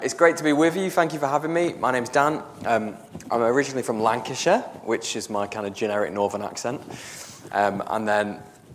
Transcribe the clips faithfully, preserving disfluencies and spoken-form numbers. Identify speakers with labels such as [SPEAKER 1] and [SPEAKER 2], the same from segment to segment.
[SPEAKER 1] It's great to be with you. Thank you for having me. My name's Dan. Um, I'm originally from Lancashire, which is my kind of generic northern accent. Um, and then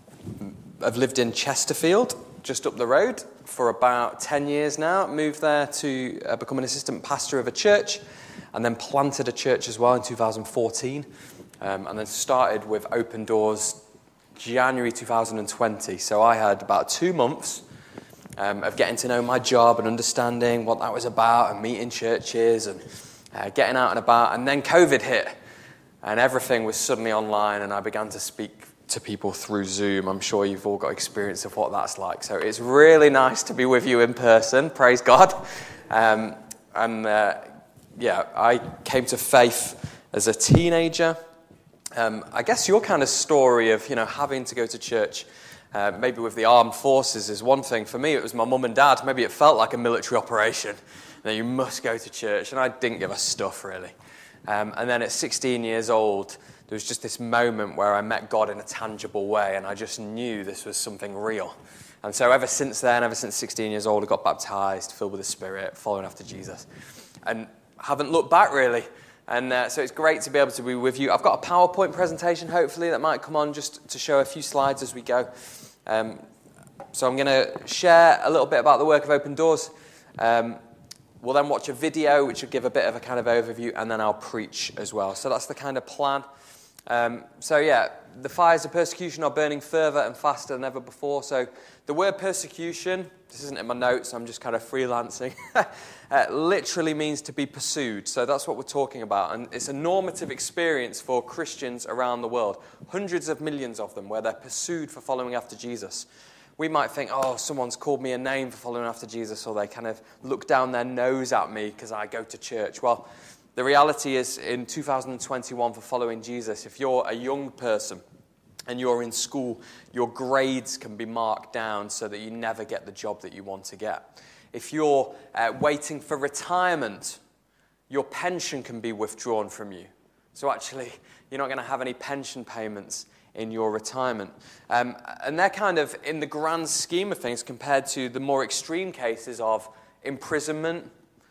[SPEAKER 1] I've lived in Chesterfield, just up the road, for about ten years now. Moved there to uh, become an assistant pastor of a church, and then planted a church as well in two thousand fourteen. Um, and then started with Open Doors January two thousand twenty. So I had about two months Um, of getting to know my job and understanding what that was about and meeting churches and uh, getting out and about. And then COVID hit and everything was suddenly online and I began to speak to people through Zoom. I'm sure you've all got experience of what that's like. So it's really nice to be with you in person, praise God. Um, and uh, yeah, I came to faith as a teenager. Um, I guess your kind of story of, you know, having to go to church Uh, maybe with the armed forces is one thing. For me, it was my mum and dad. Maybe it felt like a military operation. You know, you must go to church. And I didn't give a stuff, really. Um, and then at sixteen years old, there was just this moment where I met God in a tangible way. And I just knew this was something real. And so ever since then, ever since sixteen years old, I got baptized, filled with the Spirit, following after Jesus. And haven't looked back, really. And uh, so it's great to be able to be with you. I've got a PowerPoint presentation, hopefully, that might come on just to show a few slides as we go. Um, so I'm going to share a little bit about the work of Open Doors. Um, we'll then watch a video, which will give a bit of a kind of overview, and then I'll preach as well. So that's the kind of plan. Um, so yeah, the fires of persecution are burning further and faster than ever before. So the word persecution, this isn't in my notes, I'm just kind of freelancing, uh, literally means to be pursued. So that's what we're talking about. And it's a normative experience for Christians around the world. Hundreds of millions of them where they're pursued for following after Jesus. We might think, oh, someone's called me a name for following after Jesus, or they kind of look down their nose at me because I go to church. Well, the reality is in two thousand twenty-one for following Jesus, if you're a young person and you're in school, your grades can be marked down so that you never get the job that you want to get. If you're uh, waiting for retirement, your pension can be withdrawn from you. So actually, you're not going to have any pension payments in your retirement. Um, and they're kind of, in the grand scheme of things, compared to the more extreme cases of imprisonment,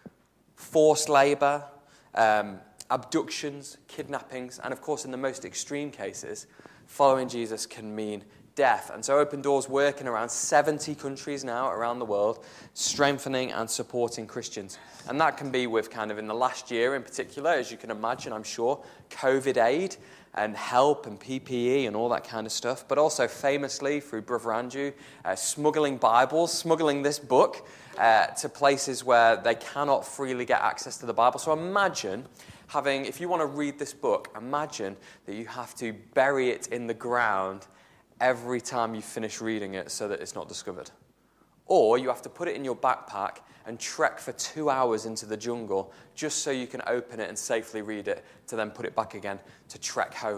[SPEAKER 1] forced labor, um, abductions, kidnappings, and of course, in the most extreme cases, following Jesus can mean death. And so Open Doors work in around seventy countries now around the world, strengthening and supporting Christians. And that can be with kind of in the last year in particular, as you can imagine, I'm sure, COVID aid and help and P P E and all that kind of stuff. But also famously through Brother Andrew, uh, smuggling Bibles, smuggling this book uh, to places where they cannot freely get access to the Bible. So imagine having, if you want to read this book, imagine that you have to bury it in the ground every time you finish reading it so that it's not discovered. Or you have to put it in your backpack and trek for two hours into the jungle just so you can open it and safely read it to then put it back again to trek home.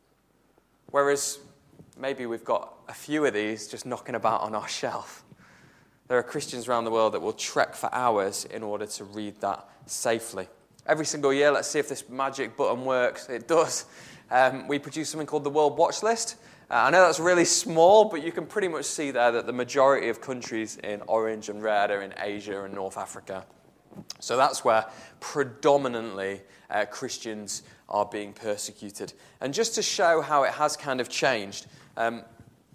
[SPEAKER 1] Whereas maybe we've got a few of these just knocking about on our shelf. There are Christians around the world that will trek for hours in order to read that safely. Every single year, let's see if this magic button works. It does. Um, we produce something called the World Watch List. Uh, I know that's really small, but you can pretty much see there that the majority of countries in orange and red are in Asia and North Africa. So that's where predominantly uh, Christians are being persecuted. And just to show how it has kind of changed, um,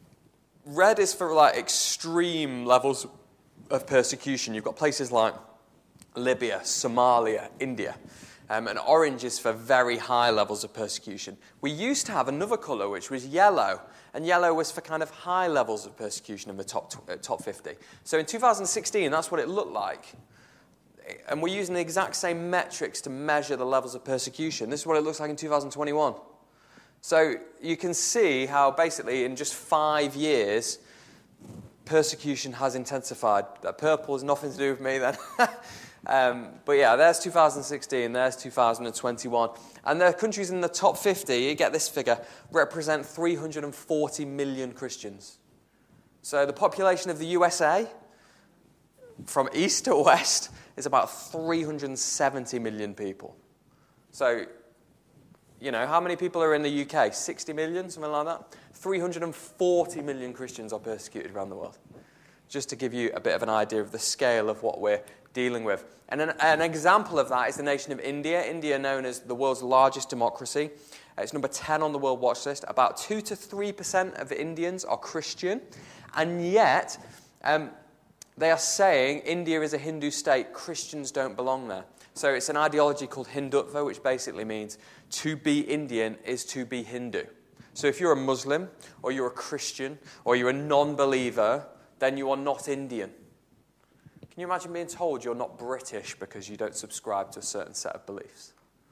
[SPEAKER 1] red is for like extreme levels of persecution. You've got places like Libya, Somalia, India. Um, and orange is for very high levels of persecution. We used to have another colour, which was yellow. And yellow was for kind of high levels of persecution in the top uh, top fifty. So in two thousand sixteen, that's what it looked like. And we're using the exact same metrics to measure the levels of persecution. This is what it looks like in two thousand twenty-one. So you can see how basically in just five years, persecution has intensified. That purple has nothing to do with me then. Um, but yeah, there's two thousand sixteen, there's two thousand twenty-one. And the countries in the top fifty, you get this figure, represent three hundred forty million Christians. So the population of the U S A, from east to west, is about three hundred seventy million people. So, you know, how many people are in the U K? sixty million, something like that? three hundred forty million Christians are persecuted around the world. Just to give you a bit of an idea of the scale of what we're dealing with. And an, an example of that is the nation of India. India, known as the world's largest democracy. Uh, it's number ten on the World Watch List. About two to three percent of Indians are Christian. And yet, um, they are saying India is a Hindu state. Christians don't belong there. So it's an ideology called Hindutva, which basically means to be Indian is to be Hindu. So if you're a Muslim, or you're a Christian, or you're a non-believer, then you are not Indian. Can you imagine being told you're not British because you don't subscribe to a certain set of beliefs?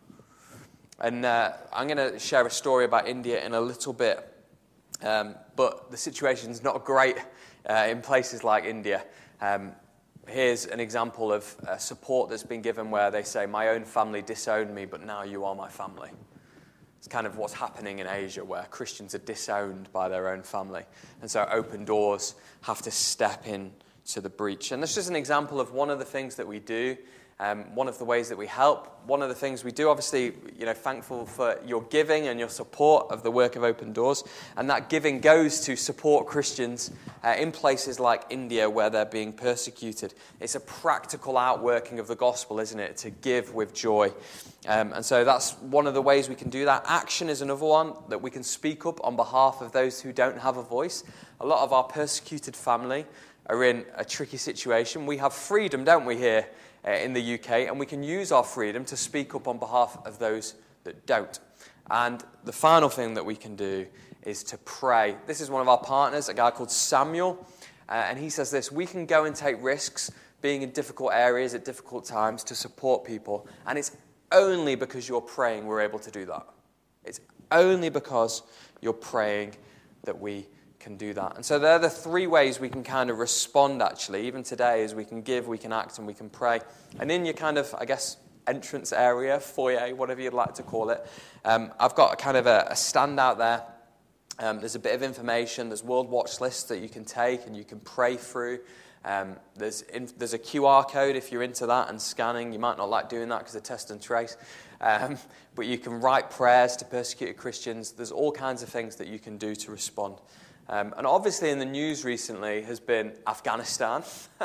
[SPEAKER 1] And uh, I'm going to share a story about India in a little bit. Um, but the situation's not great uh, in places like India. Um, here's an example of uh, support that's been given where they say, my own family disowned me, but now you are my family. It's kind of what's happening in Asia, where Christians are disowned by their own family. And so Open Doors have to step in to the breach. And that's just an example of one of the things that we do, um, one of the ways that we help, one of the things we do. Obviously, you know, thankful for your giving and your support of the work of Open Doors. And that giving goes to support Christians uh, in places like India where they're being persecuted. It's a practical outworking of the gospel, isn't it, to give with joy. Um, and so that's one of the ways we can do that. Action is another one, that we can speak up on behalf of those who don't have a voice. A lot of our persecuted family are in a tricky situation. We have freedom, don't we, here uh, in the U K, and we can use our freedom to speak up on behalf of those that don't. And the final thing that we can do is to pray. This is one of our partners, a guy called Samuel, uh, and he says this: we can go and take risks being in difficult areas at difficult times to support people, and it's only because you're praying we're able to do that. It's only because you're praying that we can do that. And so they're the three ways we can kind of respond, actually, even today, is we can give, we can act, and we can pray. And in your kind of, I guess, entrance area, foyer, whatever you'd like to call it, um, I've got a kind of a, a standout there. Um, there's a bit of information. There's World Watch lists that you can take and you can pray through. Um, there's in, there's a Q R code if you're into that and scanning. You might not like doing that because of test and trace. Um, but you can write prayers to persecuted Christians. There's all kinds of things that you can do to respond. Um, and obviously in the news recently has been Afghanistan.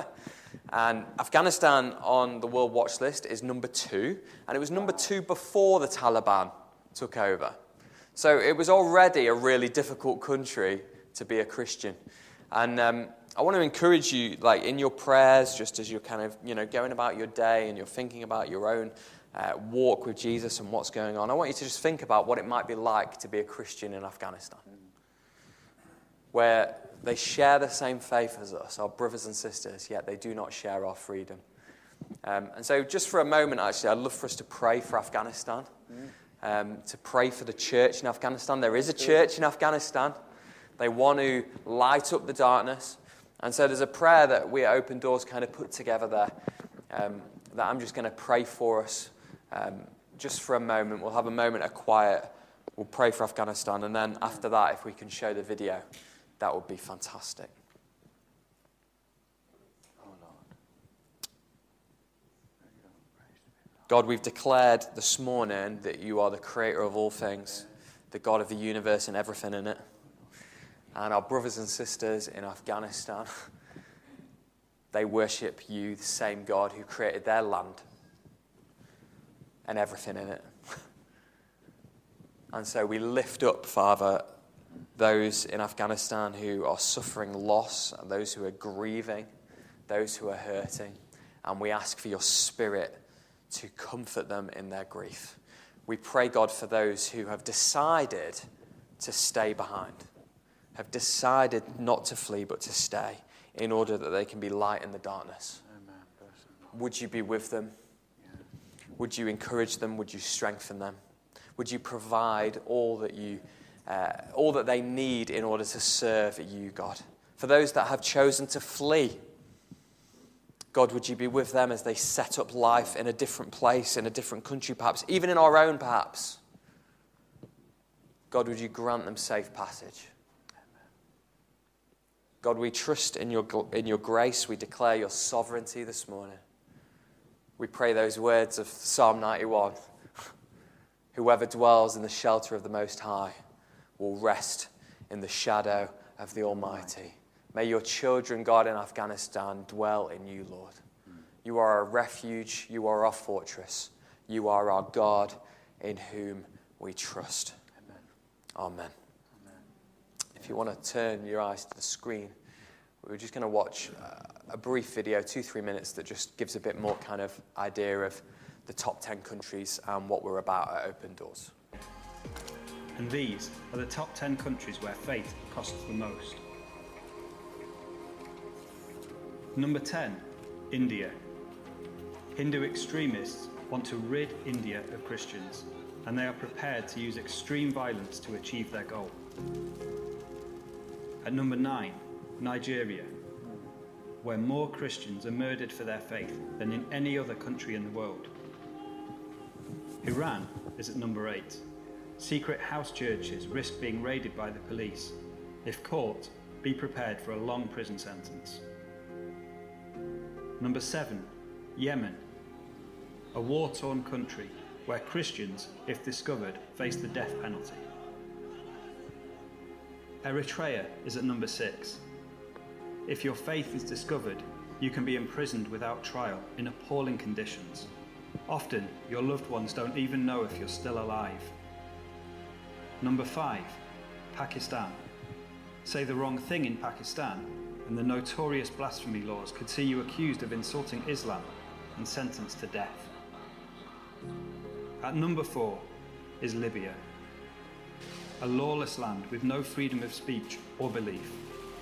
[SPEAKER 1] And Afghanistan on the World Watch list is number two. And it was number two before the Taliban took over. So it was already a really difficult country to be a Christian. And um, I want to encourage you, like in your prayers, just as you're kind of, you know, going about your day and you're thinking about your own uh, walk with Jesus and what's going on, I want you to just think about what it might be like to be a Christian in Afghanistan, where they share the same faith as us, our brothers and sisters, yet they do not share our freedom. Um, and so just for a moment, actually, I'd love for us to pray for Afghanistan, um, to pray for the church in Afghanistan. There is a church in Afghanistan. They want to light up the darkness. And so there's a prayer that we at Open Doors kind of put together there um, that I'm just going to pray for us um, just for a moment. We'll have a moment of quiet. We'll pray for Afghanistan. And then after that, if we can show the video, that would be fantastic. Oh, Lord. God, we've declared this morning that you are the creator of all things, the God of the universe and everything in it. And our brothers and sisters in Afghanistan, they worship you, the same God who created their land and everything in it. And so we lift up, Father, those in Afghanistan who are suffering loss, and those who are grieving, those who are hurting. And we ask for your Spirit to comfort them in their grief. We pray, God, for those who have decided to stay behind, have decided not to flee but to stay in order that they can be light in the darkness. Amen. Would you be with them? Yeah. Would you encourage them? Would you strengthen them? Would you provide all that you, uh, all that they need in order to serve you, God? For those that have chosen to flee, God, would you be with them as they set up life in a different place, in a different country perhaps, even in our own perhaps? God, would you grant them safe passage? God, we trust in your, in your grace. We declare your sovereignty this morning. We pray those words of Psalm ninety-one. Whoever dwells in the shelter of the Most High will rest in the shadow of the Almighty. May your children, God, in Afghanistan dwell in you, Lord. You are our refuge. You are our fortress. You are our God in whom we trust.
[SPEAKER 2] Amen.
[SPEAKER 1] Amen.
[SPEAKER 2] Amen.
[SPEAKER 1] If you want to turn your eyes to the screen, we're just going to watch a brief video, two, three minutes, that just gives a bit more kind of idea of the top ten countries and what we're about at Open Doors.
[SPEAKER 2] And these are the top ten countries where faith costs the most. Number ten, India. Hindu extremists want to rid India of Christians, and they are prepared to use extreme violence to achieve their goal. At number nine, Nigeria, where more Christians are murdered for their faith than in any other country in the world. Iran is at number eight. Secret house churches risk being raided by the police. If caught, be prepared for a long prison sentence. Number seven, Yemen, a war-torn country where Christians, if discovered, face the death penalty. Eritrea is at number six. If your faith is discovered, you can be imprisoned without trial in appalling conditions. Often, your loved ones don't even know if you're still alive. Number five, Pakistan. Say the wrong thing in Pakistan, and the notorious blasphemy laws could see you accused of insulting Islam and sentenced to death. At number four is Libya, a lawless land with no freedom of speech or belief.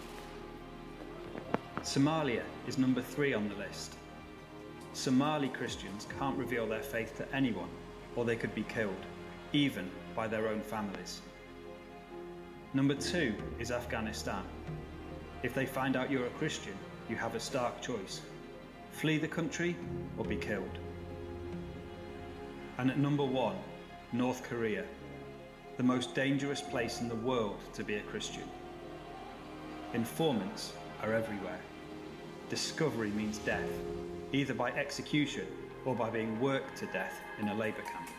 [SPEAKER 2] Somalia is number three on the list. Somali Christians can't reveal their faith to anyone, or they could be killed, even by their own families. Number two is Afghanistan. If they find out you're a Christian, you have a stark choice: flee the country or be killed. And at number one, North Korea, the most dangerous place in the world to be a Christian. Informants are everywhere. Discovery means death, either by execution or by being worked to death in a labour camp.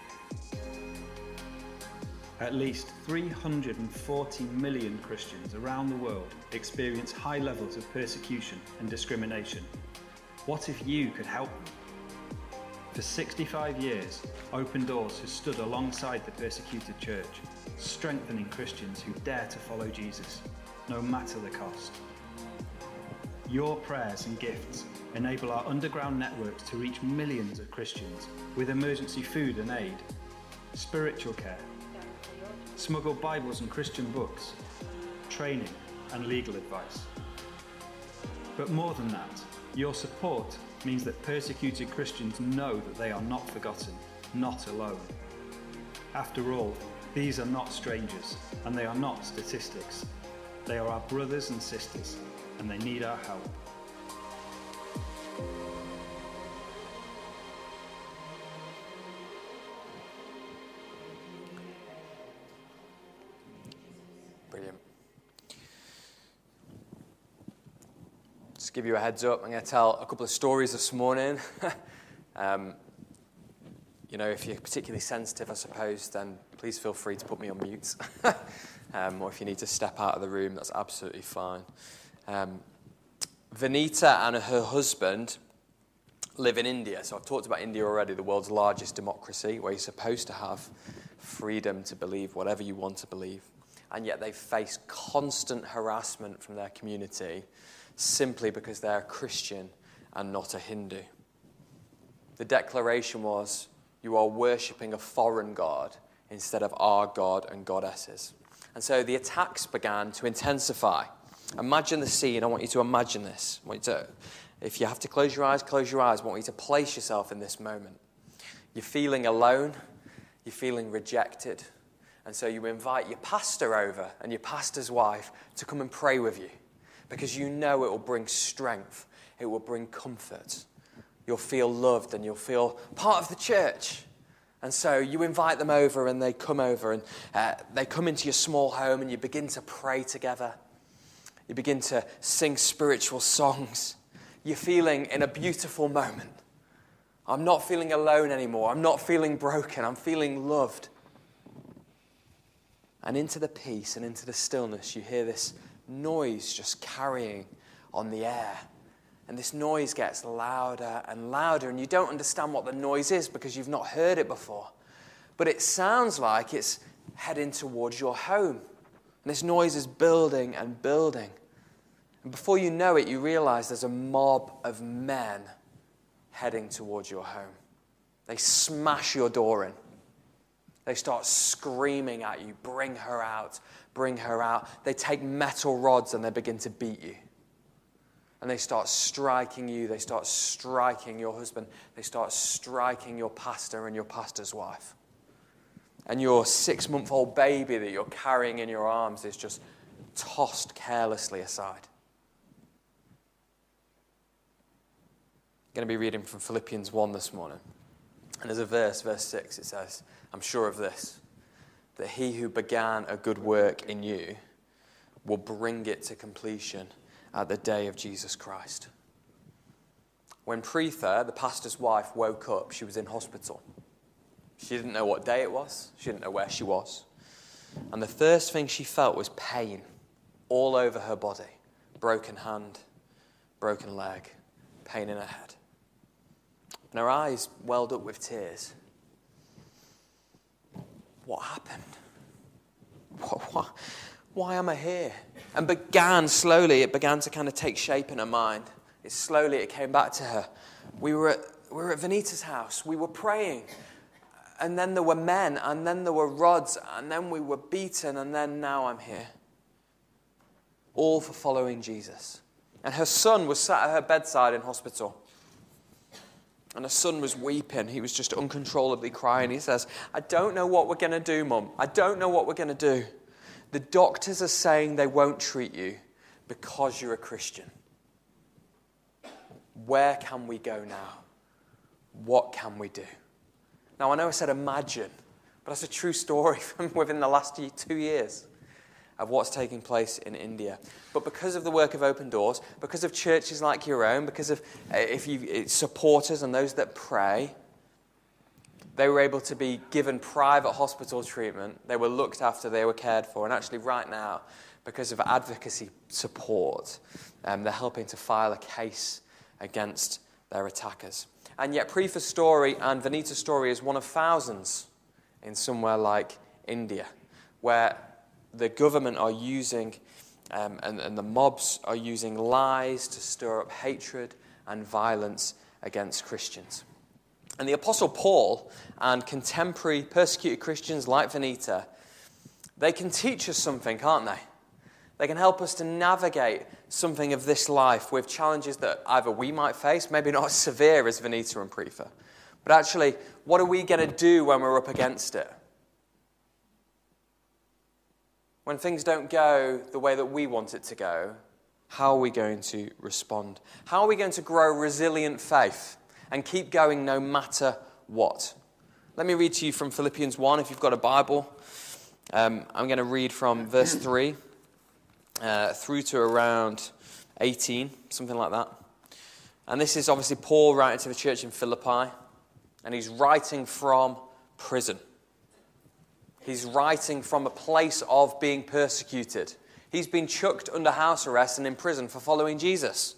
[SPEAKER 2] At least three hundred forty million Christians around the world experience high levels of persecution and discrimination. What if you could help them? For sixty-five years, Open Doors has stood alongside the persecuted church, strengthening Christians who dare to follow Jesus, no matter the cost. Your prayers and gifts enable our underground networks to reach millions of Christians with emergency food and aid, spiritual care, smuggled Bibles and Christian books, training and legal advice. But more than that, your support means that persecuted Christians know that they are not forgotten, not alone. After all, these are not strangers, and they are not statistics. They are our brothers and sisters, and they need our help.
[SPEAKER 1] Brilliant. Just give you a heads up, I'm going to tell a couple of stories this morning. um, you know, if you're particularly sensitive, I suppose, then please feel free to put me on mute. um, or if you need to step out of the room, that's absolutely fine. Um, Vanita and her husband live in India. So I've talked about India already, the world's largest democracy, where you're supposed to have freedom to believe whatever you want to believe. And yet they face constant harassment from their community simply because they're a Christian and not a Hindu. The declaration was, you are worshipping a foreign god instead of our God and goddesses. And so the attacks began to intensify. Imagine the scene. I want you to imagine this. I want you to, if you have to close your eyes, close your eyes. I want you to place yourself in this moment. You're feeling alone. You're feeling rejected. And so you invite your pastor over and your pastor's wife to come and pray with you, because you know it will bring strength. It will bring comfort. You'll feel loved and you'll feel part of the church. And so you invite them over and they come over and uh, they come into your small home and you begin to pray together. You begin to sing spiritual songs. You're feeling in a beautiful moment. I'm not feeling alone anymore. I'm not feeling broken. I'm feeling loved. And into the peace and into the stillness, you hear this noise just carrying on the air. And this noise gets louder and louder, and you don't understand what the noise is because you've not heard it before. But it sounds like it's heading towards your home. And this noise is building and building. And before you know it, you realize there's a mob of men heading towards your home. They smash your door in. They start screaming at you, bring her out, bring her out. They take metal rods and they begin to beat you. And they start striking you. They start striking your husband. They start striking your pastor and your pastor's wife. And your six-month-old baby that you're carrying in your arms is just tossed carelessly aside. I'm going to be reading from Philippians one this morning. And there's a verse, verse six, it says, I'm sure of this, that he who began a good work in you will bring it to completion at the day of Jesus Christ. When Preetha, the pastor's wife, woke up, she was in hospital. She didn't know what day it was. She didn't know where she was. And the first thing she felt was pain all over her body. Broken hand, broken leg, pain in her head. And her eyes welled up with tears. What happened? What, what, why am I here? And began slowly, it began to kind of take shape in her mind. It slowly, it came back to her. We were at, we were at Vanita's house. We were praying. And then there were men, and then there were rods, and then we were beaten, and then now I'm here. All for following Jesus. And her son was sat at her bedside in hospital. And her son was weeping. He was just uncontrollably crying. He says, I don't know what we're going to do, Mum. I don't know what we're going to do. The doctors are saying they won't treat you because you're a Christian. Where can we go now? What can we do? Now, I know I said imagine, but that's a true story from within the last two years of what's taking place in India. But because of the work of Open Doors, because of churches like your own, because of if you supporters and those that pray, they were able to be given private hospital treatment. They were looked after, they were cared for. And actually right now, because of advocacy support, um, they're helping to file a case against their attackers. And yet Preetha's story and Vanita's story is one of thousands in somewhere like India, where the government are using, um, and, and the mobs are using lies to stir up hatred and violence against Christians. And the Apostle Paul and contemporary persecuted Christians like Vanita, they can teach us something, can't they? They can help us to navigate something of this life with challenges that either we might face, maybe not as severe as Vanita and Preetha, but actually, what are we going to do when we're up against it? When things don't go the way that we want it to go, how are we going to respond? How are we going to grow resilient faith and keep going no matter what? Let me read to you from Philippians one, if you've got a Bible. Um, I'm going to read from verse three uh, through to around eighteen, something like that. And this is obviously Paul writing to the church in Philippi, and he's writing from prison. He's writing from a place of being persecuted. He's been chucked under house arrest and in prison for following Jesus.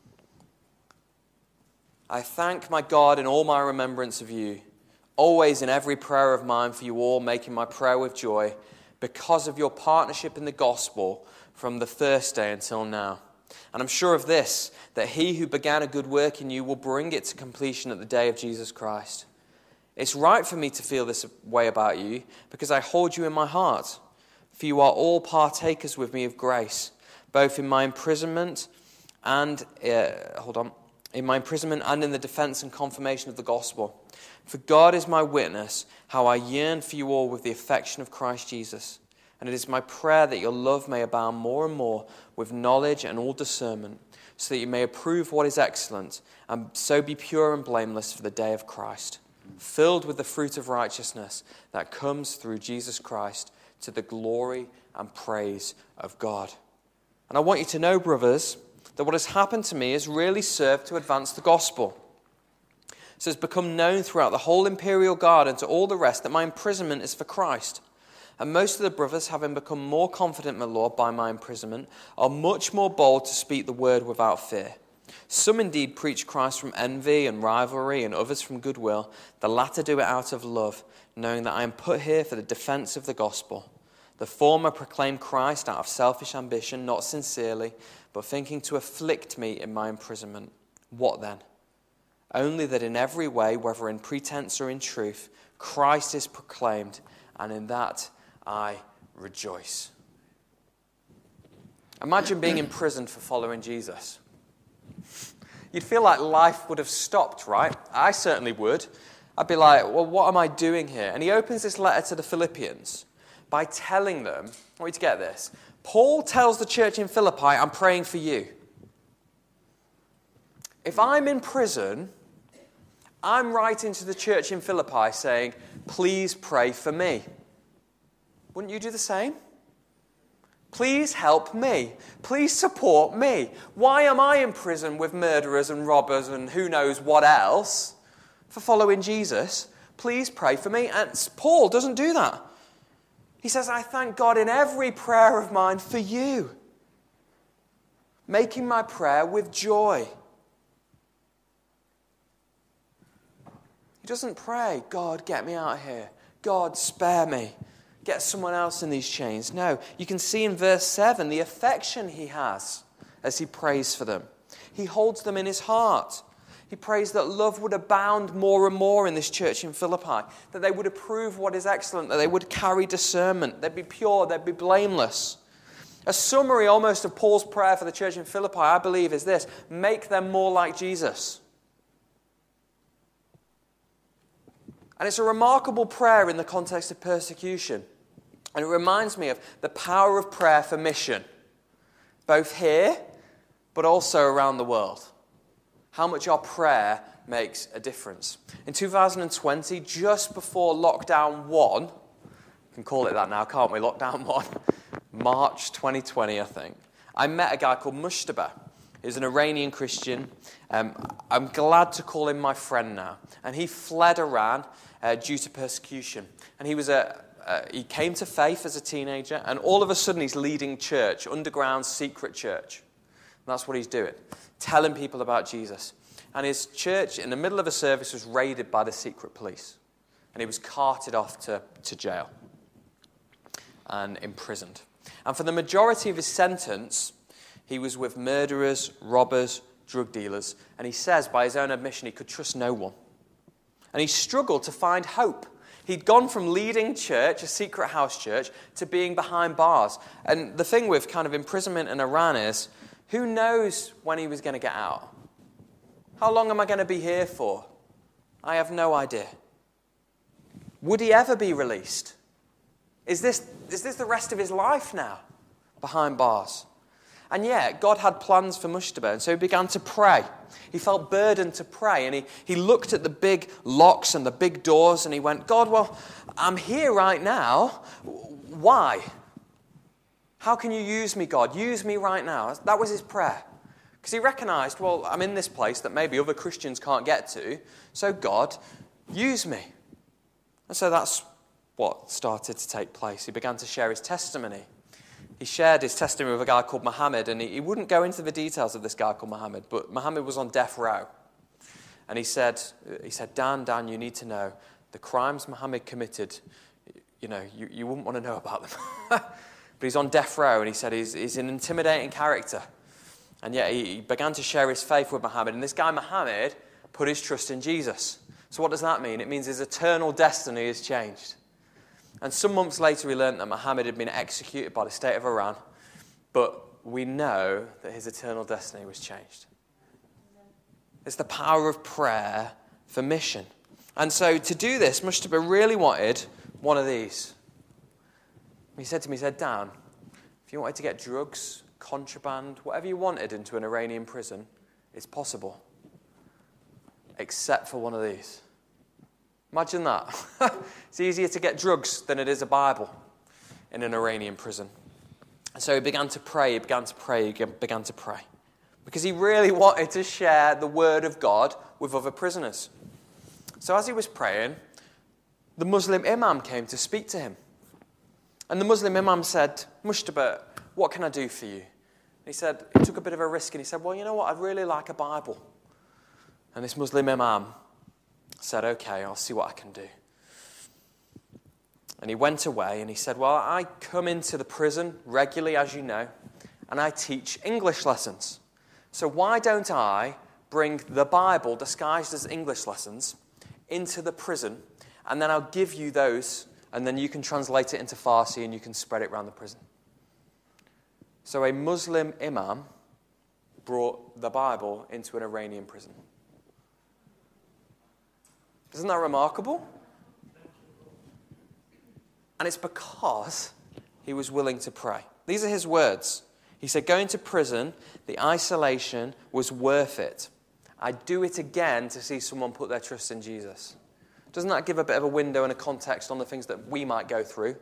[SPEAKER 1] I thank my God in all my remembrance of you, always in every prayer of mine for you all, making my prayer with joy, because of your partnership in the gospel from the first day until now. And I'm sure of this, that he who began a good work in you will bring it to completion at the day of Jesus Christ. It's right for me to feel this way about you, because I hold you in my heart. For you are all partakers with me of grace, both in my imprisonment and, uh, hold on, in my imprisonment and in the defense and confirmation of the gospel. For God is my witness, how I yearn for you all with the affection of Christ Jesus. And it is my prayer that your love may abound more and more with knowledge and all discernment, so that you may approve what is excellent, and so be pure and blameless for the day of Christ, filled with the fruit of righteousness that comes through Jesus Christ to the glory and praise of God. And I want you to know, brothers, that what has happened to me has really served to advance the gospel. So it's become known throughout the whole imperial guard and to all the rest that my imprisonment is for Christ. And most of the brothers, having become more confident in the Lord by my imprisonment, are much more bold to speak the word without fear. Some indeed preach Christ from envy and rivalry, and others from goodwill. The latter do it out of love, knowing that I am put here for the defense of the gospel. The former proclaim Christ out of selfish ambition, not sincerely, but thinking to afflict me in my imprisonment. What then? Only that in every way, whether in pretense or in truth, Christ is proclaimed, and in that I rejoice. Imagine being imprisoned for following Jesus. You'd feel like life would have stopped, right? I certainly would. I'd be like, well, what am I doing here? And he opens this letter to the Philippians by telling them, I want you to get this, Paul tells the church in Philippi, I'm praying for you. If I'm in prison, I'm writing to the church in Philippi saying, please pray for me. Wouldn't you do the same? Please help me. Please support me. Why am I in prison with murderers and robbers and who knows what else for following Jesus? Please pray for me. And Paul doesn't do that. He says, I thank God in every prayer of mine for you, making my prayer with joy. He doesn't pray, God, get me out of here. God, spare me. Get someone else in these chains. No, you can see in verse seven the affection he has as he prays for them. He holds them in his heart. He prays that love would abound more and more in this church in Philippi, that they would approve what is excellent, that they would carry discernment, they'd be pure, they'd be blameless. A summary almost of Paul's prayer for the church in Philippi, I believe, is this: make them more like Jesus. And it's a remarkable prayer in the context of persecution. And it reminds me of the power of prayer for mission, both here, but also around the world. How much our prayer makes a difference. In two thousand twenty, just before lockdown one, we can call it that now, can't we? Lockdown one, March twenty twenty, I think. I met a guy called Mushtaba. He's an Iranian Christian. Um, I'm glad to call him my friend now. And he fled Iran uh, due to persecution. And he was a uh, he came to faith as a teenager, and all of a sudden he's leading church, underground secret church. And that's what he's doing, telling people about Jesus. And his church, in the middle of a service, was raided by the secret police. And he was carted off to, to jail and imprisoned. And for the majority of his sentence, he was with murderers, robbers, drug dealers. And he says, by his own admission, he could trust no one. And he struggled to find hope. He'd gone from leading church, a secret house church, to being behind bars. And the thing with kind of imprisonment in Iran is, who knows when he was going to get out? How long am I going to be here for? I have no idea. Would he ever be released? Is this, is this the rest of his life now, behind bars? And yet, God had plans for Mushtaba, and so he began to pray. He felt burdened to pray, and he, he looked at the big locks and the big doors, and he went, God, well, I'm here right now. Why? How can you use me, God? Use me right now. That was his prayer. Because he recognized, well, I'm in this place that maybe other Christians can't get to, so God, use me. And so that's what started to take place. He began to share his testimony. He shared his testimony with a guy called Muhammad, and he, he wouldn't go into the details of this guy called Muhammad, but Muhammad was on death row. And he said, he said, Dan, Dan, you need to know, the crimes Muhammad committed, you know, you, you wouldn't want to know about them. But he's on death row, and he said he's, he's an intimidating character. And yet he, he began to share his faith with Muhammad, and this guy Muhammad put his trust in Jesus. So what does that mean? It means his eternal destiny has changed. And some months later, we learned that Muhammad had been executed by the state of Iran, but we know that his eternal destiny was changed. It's the power of prayer for mission. And so to do this, Mushtaba really wanted one of these. He said to me, he said, Dan, if you wanted to get drugs, contraband, whatever you wanted into an Iranian prison, it's possible, except for one of these. Imagine that. It's easier to get drugs than it is a Bible in an Iranian prison. So he began to pray, he began to pray, he began to pray. Because he really wanted to share the word of God with other prisoners. So as he was praying, the Muslim imam came to speak to him. And the Muslim imam said, Mushtaba, what can I do for you? He said, he took a bit of a risk and he said, well, you know what, I'd really like a Bible. And this Muslim imam said, okay, I'll see what I can do. And he went away and he said, well, I come into the prison regularly, as you know, and I teach English lessons. So why don't I bring the Bible disguised as English lessons into the prison, and then I'll give you those, and then you can translate it into Farsi and you can spread it around the prison. So a Muslim imam brought the Bible into an Iranian prison. Isn't that remarkable? And it's because he was willing to pray. These are his words. He said, going to prison, the isolation was worth it. I'd do it again to see someone put their trust in Jesus. Doesn't that give a bit of a window and a context on the things that we might go through?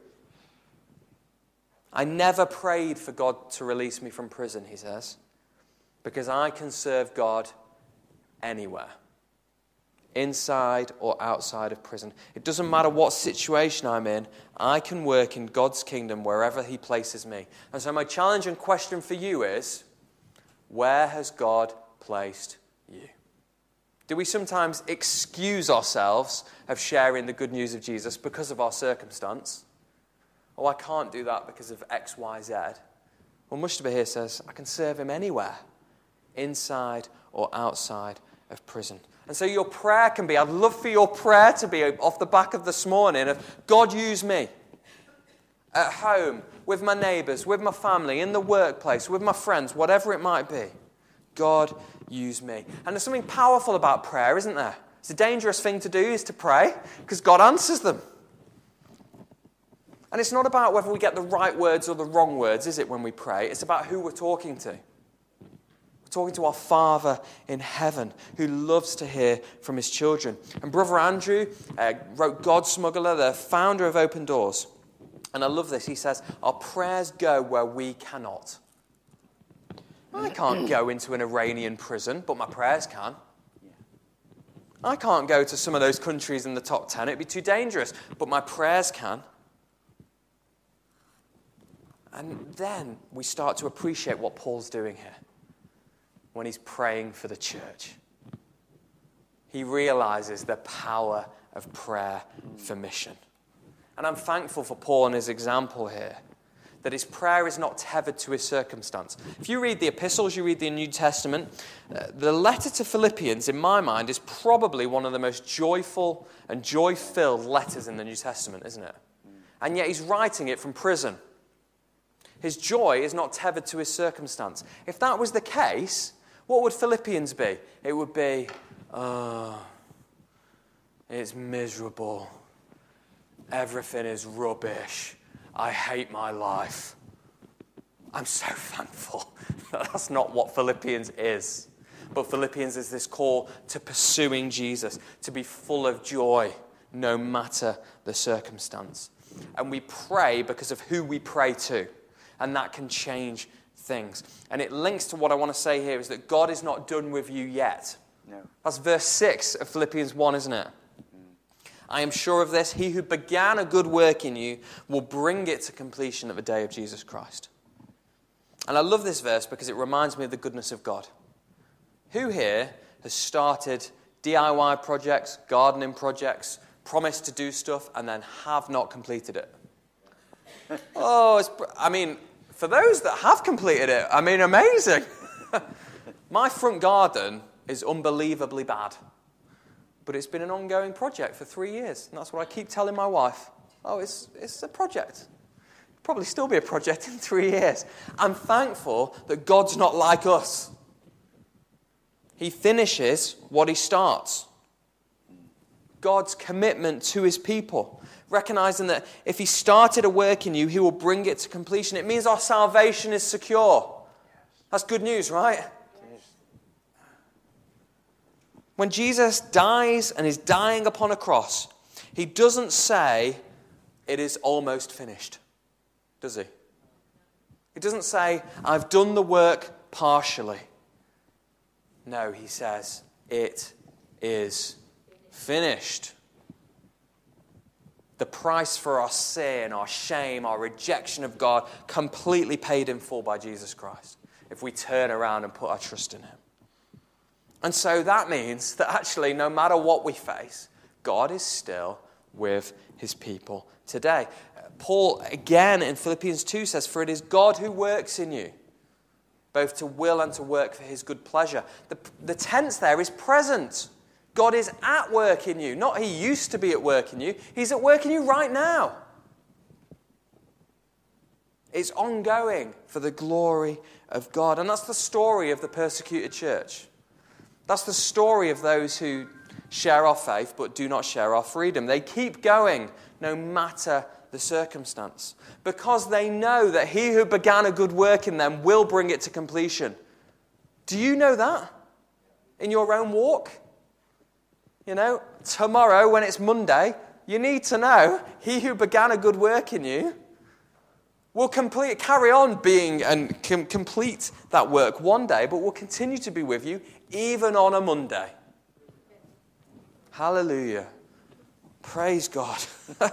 [SPEAKER 1] I never prayed for God to release me from prison, he says, because I can serve God anywhere, inside or outside of prison. It doesn't matter what situation I'm in, I can work in God's kingdom wherever he places me. And so my challenge and question for you is, where has God placed you? Do we sometimes excuse ourselves of sharing the good news of Jesus because of our circumstance? Oh, I can't do that because of X, Y, Z. Well, Mushtaba here says, I can serve him anywhere, inside or outside of prison. And so your prayer can be, I'd love for your prayer to be off the back of this morning of, God, use me. At home, with my neighbours, with my family, in the workplace, with my friends, whatever it might be. God, use me. And there's something powerful about prayer, isn't there? It's a dangerous thing to do, is to pray, because God answers them. And it's not about whether we get the right words or the wrong words, is it, when we pray? It's about who we're talking to. We're talking to our Father in heaven, who loves to hear from his children. And Brother Andrew uh, wrote God Smuggler, the founder of Open Doors. And I love this. He says, our prayers go where we cannot. I can't go into an Iranian prison, but my prayers can. I can't go to some of those countries in the top ten. It'd be too dangerous, but my prayers can. And then we start to appreciate what Paul's doing here when he's praying for the church. He realizes the power of prayer for mission. And I'm thankful for Paul and his example here, that his prayer is not tethered to his circumstance. If you read the epistles, you read the New Testament, uh, the letter to Philippians, in my mind, is probably one of the most joyful and joy-filled letters in the New Testament, isn't it? And yet he's writing it from prison. His joy is not tethered to his circumstance. If that was the case, what would Philippians be? It would be, oh, it's miserable. Everything is rubbish. I hate my life. I'm so thankful. That's not what Philippians is. But Philippians is this call to pursuing Jesus, to be full of joy, no matter the circumstance. And we pray because of who we pray to. And that can change things. And it links to what I want to say here, is that God is not done with you yet. No. That's verse six of Philippians one, isn't it? I am sure of this, he who began a good work in you will bring it to completion at the day of Jesus Christ. And I love this verse because it reminds me of the goodness of God. Who here has started D I Y projects, gardening projects, promised to do stuff, and then have not completed it? Oh, it's, I mean, for those that have completed it, I mean, amazing. My front garden is unbelievably bad. But it's been an ongoing project for three years. And that's what I keep telling my wife. Oh, it's it's a project. It'll probably still be a project in three years. I'm thankful that God's not like us. He finishes what he starts. God's commitment to his people. Recognizing that if he started a work in you, he will bring it to completion. It means our salvation is secure. That's good news, right? When Jesus dies and is dying upon a cross, he doesn't say, it is almost finished, does he? He doesn't say, I've done the work partially. No, he says, it is finished. The price for our sin, our shame, our rejection of God, completely paid in full by Jesus Christ. if we turn around and put our trust in him. And so that means that actually, no matter what we face, God is still with his people today. Paul, again, in Philippians two says, "For it is God who works in you, both to will and to work for his good pleasure." The, the tense there is present. God is at work in you. Not he used to be at work in you. He's at work in you right now. It's ongoing for the glory of God. And that's the story of the persecuted church. That's the story of those who share our faith but do not share our freedom. They keep going no matter the circumstance, because they know that he who began a good work in them will bring it to completion. Do you know that in your own walk? You know, tomorrow when it's Monday, you need to know he who began a good work in you will complete, carry on being and com- complete that work one day, but will continue to be with you even on a Monday. Hallelujah. Praise God.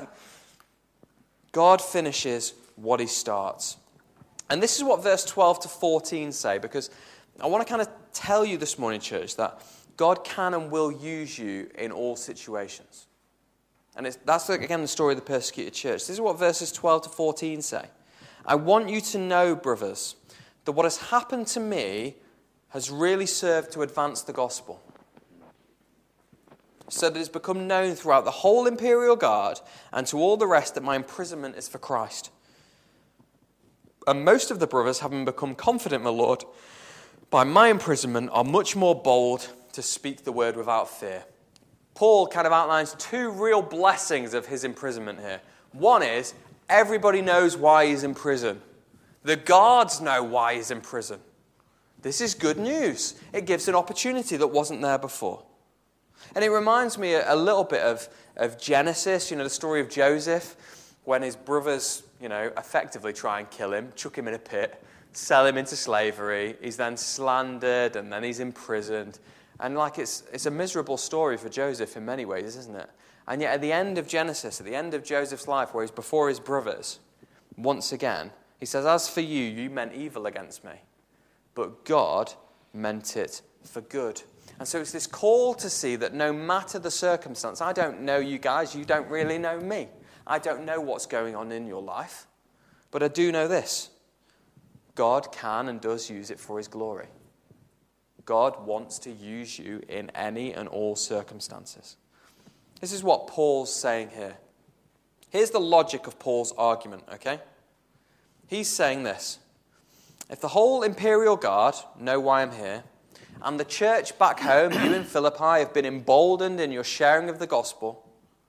[SPEAKER 1] God finishes what he starts. And this is what verse twelve to fourteen say, because I want to kind of tell you this morning, church, that God can and will use you in all situations. And it's, that's, again, the story of the persecuted church. This is what verses twelve to fourteen say. "I want you to know, brothers, that what has happened to me has really served to advance the gospel, so that it has become known throughout the whole imperial guard and to all the rest that my imprisonment is for Christ. And most of the brothers, having become confident in the Lord by my imprisonment, are much more bold to speak the word without fear." Paul kind of outlines two real blessings of his imprisonment here. One is, everybody knows why he's in prison. The guards know why he's in prison. This is good news. It gives an opportunity that wasn't there before. And it reminds me a, a little bit of, of Genesis, you know, the story of Joseph, when his brothers, you know, effectively try and kill him, chuck him in a pit, sell him into slavery. He's then slandered, and then he's imprisoned. And like it's it's a miserable story for Joseph in many ways, isn't it? And yet at the end of Genesis, at the end of Joseph's life, where he's before his brothers, once again, he says, "As for you, you meant evil against me, but God meant it for good." And so it's this call to see that no matter the circumstance, I don't know you guys, you don't really know me. I don't know what's going on in your life, but I do know this. God can and does use it for his glory. God wants to use you in any and all circumstances. This is what Paul's saying here. Here's the logic of Paul's argument, okay? He's saying this. If the whole imperial guard know why I'm here, and the church back home, you in Philippi, have been emboldened in your sharing of the gospel,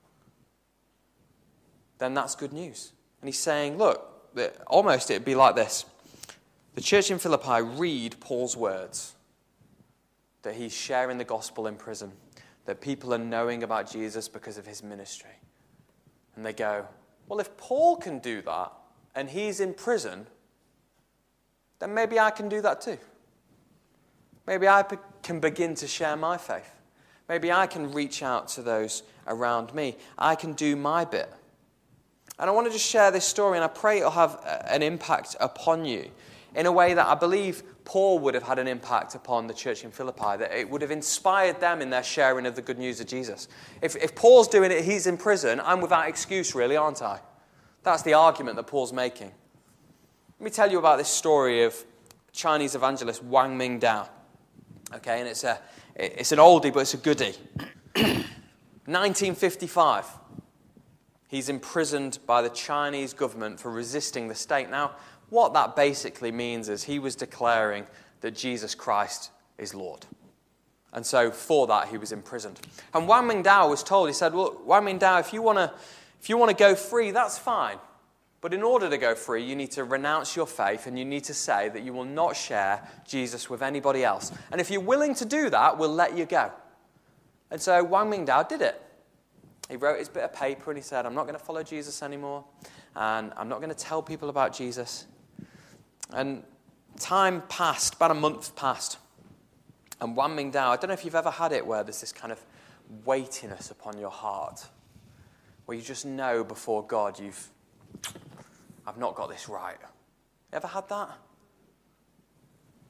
[SPEAKER 1] then that's good news. And he's saying, look, almost it'd be like this. The church in Philippi read Paul's words, that he's sharing the gospel in prison, that people are knowing about Jesus because of his ministry. And they go, well, if Paul can do that and he's in prison, then maybe I can do that too. Maybe I can begin to share my faith. Maybe I can reach out to those around me. I can do my bit. And I want to just share this story, and I pray it'll have an impact upon you in a way that I believe Paul would have had an impact upon the church in Philippi, that it would have inspired them in their sharing of the good news of Jesus. If, if Paul's doing it, he's in prison, I'm without excuse really, aren't I? That's the argument that Paul's making. Let me tell you about this story of Chinese evangelist Wang Mingdao. Okay, and it's a it's an oldie, but it's a goodie. nineteen fifty-five. He's imprisoned by the Chinese government for resisting the state. Now, what that basically means is he was declaring that Jesus Christ is Lord. And so for that, he was imprisoned. And Wang Mingdao was told, he said, well, Wang Mingdao, if you want to if you want to go free, that's fine. But in order to go free, you need to renounce your faith and you need to say that you will not share Jesus with anybody else. And if you're willing to do that, we'll let you go. And so Wang Mingdao did it. He wrote his bit of paper and he said, I'm not going to follow Jesus anymore. And I'm not going to tell people about Jesus. And time passed, about a month passed. And Wang Mingdao, I don't know if you've ever had it where there's this kind of weightiness upon your heart, where you just know before God you've, I've not got this right. You ever had that?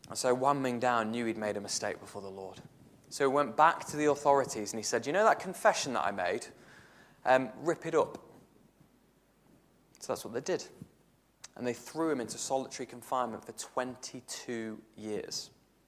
[SPEAKER 1] And so Wan Mingdao knew he'd made a mistake before the Lord. So he went back to the authorities and he said, you know that confession that I made? Um, rip it up. So that's what they did. And they threw him into solitary confinement for twenty-two years.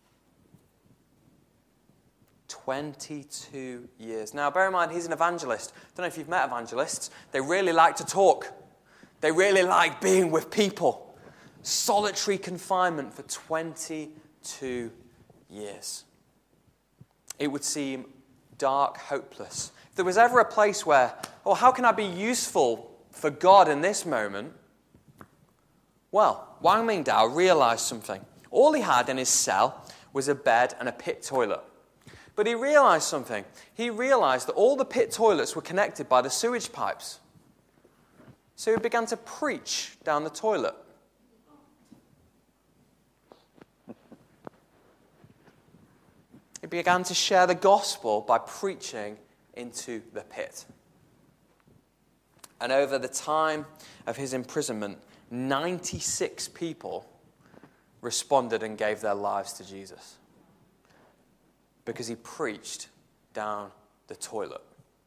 [SPEAKER 1] twenty-two years. Now, bear in mind, he's an evangelist. I don't know if you've met evangelists. They really like to talk. They really like being with people. Solitary confinement for twenty-two years. It would seem dark, hopeless. If there was ever a place where, oh, how can I be useful for God in this moment? Well, Wan Mingdao realized something. All he had in his cell was a bed and a pit toilet. But he realized something. He realized that all the pit toilets were connected by the sewage pipes. So he began to preach down the toilet. He began to share the gospel by preaching into the pit. And over the time of his imprisonment, ninety-six people responded and gave their lives to Jesus because he preached down the toilet.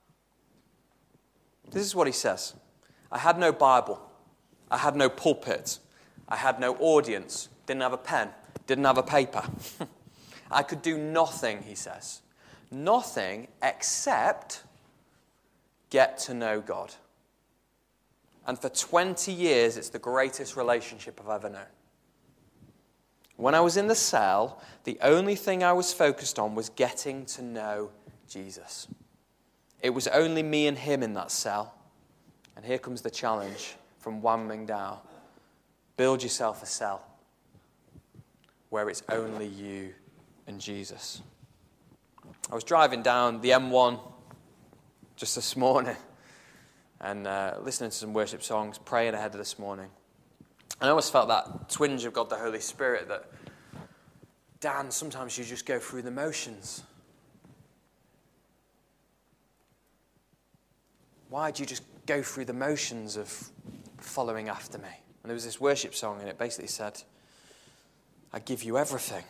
[SPEAKER 1] This is what he says. I had no Bible. I had no pulpit. I had no audience. Didn't have a pen. Didn't have a paper. I could do nothing, he says. Nothing except get to know God. And for twenty years, it's the greatest relationship I've ever known. When I was in the cell, the only thing I was focused on was getting to know Jesus. It was only me and him in that cell. And here comes the challenge from Wan Mingdao. Build yourself a cell where it's only you and Jesus. I was driving down the M one just this morning and uh, listening to some worship songs, praying ahead of this morning. And I always felt that twinge of God the Holy Spirit that, Dan, sometimes you just go through the motions. Why do you just go through the motions of following after me? And there was this worship song and it basically said, I give you everything.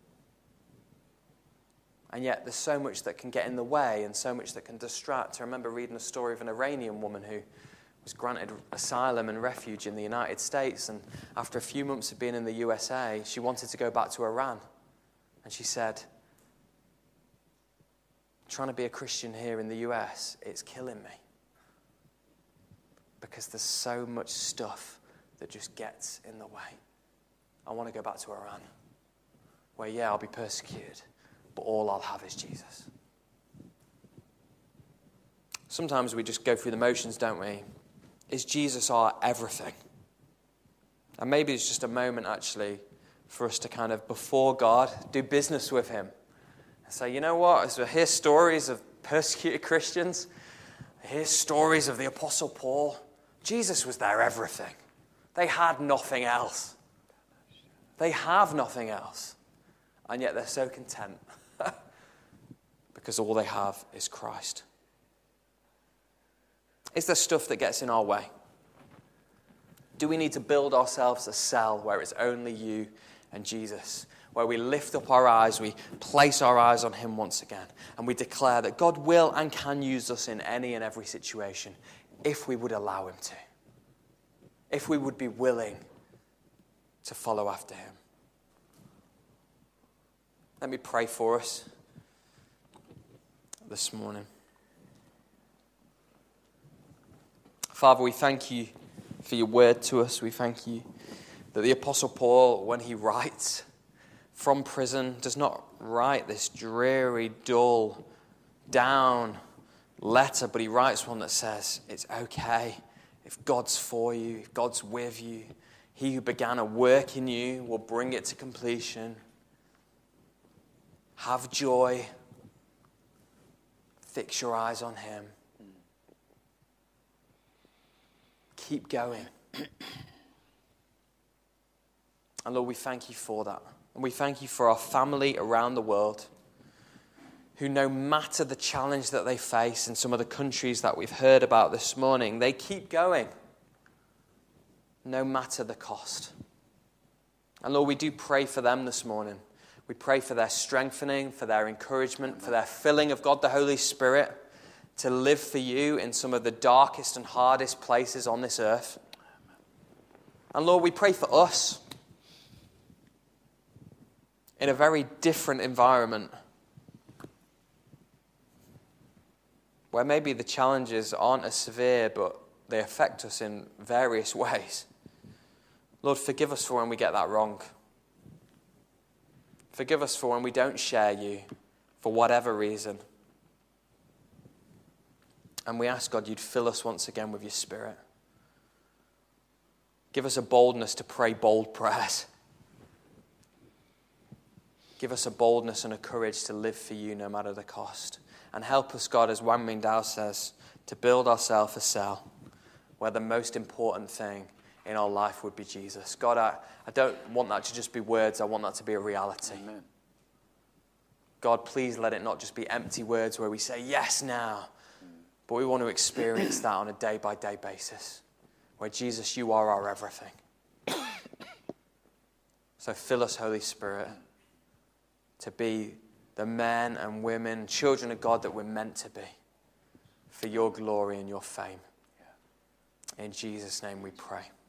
[SPEAKER 1] And yet there's so much that can get in the way and so much that can distract. I remember reading a story of an Iranian woman who was granted asylum and refuge in the United States, and after a few months of being in the U S A, she wanted to go back to Iran. And she said, trying to be a Christian here in the U S, it's killing me. Because there's so much stuff that just gets in the way. I want to go back to Iran, where, yeah, I'll be persecuted, but all I'll have is Jesus. Sometimes we just go through the motions, don't we? Is Jesus our everything? And maybe it's just a moment, actually, for us to kind of, before God, do business with him. And say, you know what? As we hear stories of persecuted Christians, I hear stories of the Apostle Paul. Jesus was their everything. They had nothing else. They have nothing else. And yet they're so content. Because all they have is Christ. Is there stuff that gets in our way? Do we need to build ourselves a cell where it's only you and Jesus? Where we lift up our eyes, we place our eyes on him once again, and we declare that God will and can use us in any and every situation if we would allow him to. If we would be willing to follow after him. Let me pray for us this morning. Father, we thank you for your word to us. We thank you that the Apostle Paul, when he writes from prison, does not write this dreary, dull, down letter, but he writes one that says, it's okay if God's for you, if God's with you. He who began a work in you will bring it to completion. Have joy. Fix your eyes on him. Keep going. And Lord, we thank you for that. And we thank you for our family around the world who, no matter the challenge that they face in some of the countries that we've heard about this morning, they keep going no matter the cost. And Lord, we do pray for them this morning. We pray for their strengthening, for their encouragement, for their filling of God the Holy Spirit to live for you in some of the darkest and hardest places on this earth. And Lord, we pray for us in a very different environment where maybe the challenges aren't as severe, but they affect us in various ways. Lord, forgive us for when we get that wrong. Forgive us for when we don't share you for whatever reason. And we ask, God, you'd fill us once again with your Spirit. Give us a boldness to pray bold prayers. Give us a boldness and a courage to live for you no matter the cost. And help us, God, as Wan Mingdao says, to build ourselves a cell where the most important thing in our life would be Jesus. God, I, I don't want that to just be words. I want that to be a reality.
[SPEAKER 3] Amen.
[SPEAKER 1] God, please let it not just be empty words where we say yes now, but we want to experience that on a day-by-day basis, where Jesus, you are our everything. So fill us, Holy Spirit, to be the men and women, children of God that we're meant to be, for your glory and your fame. In Jesus' name we pray.